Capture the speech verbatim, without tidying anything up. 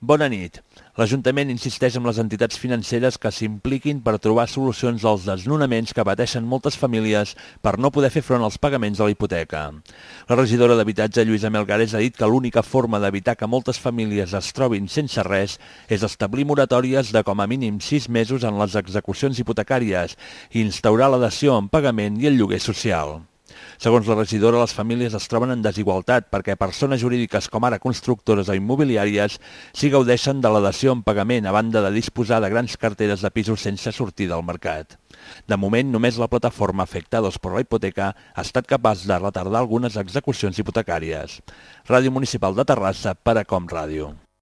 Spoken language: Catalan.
Bona nit. L'Ajuntament insisteix amb les entitats financeres que s'impliquin per trobar solucions als desnonaments que pateixen moltes famílies per no poder fer front als pagaments de la hipoteca. La regidora d'Habitatge, Lluïsa Melgares, ha dit que l'única forma d'evitar que moltes famílies es trobin sense res és establir moratòries de com a mínim sis mesos en les execucions hipotecàries i instaurar la dació en pagament i el lloguer social. Segons la regidora, les famílies es troben en desigualtat perquè persones jurídiques com ara constructores o immobiliàries sí gaudeixen de la dació en pagament a banda de disposar de grans carteres de pisos sense sortida al mercat. De moment, només la plataforma Afectados per la Hipoteca ha estat capaç de retardar algunes execucions hipotecàries. Ràdio Municipal de Terrassa per a Com Ràdio.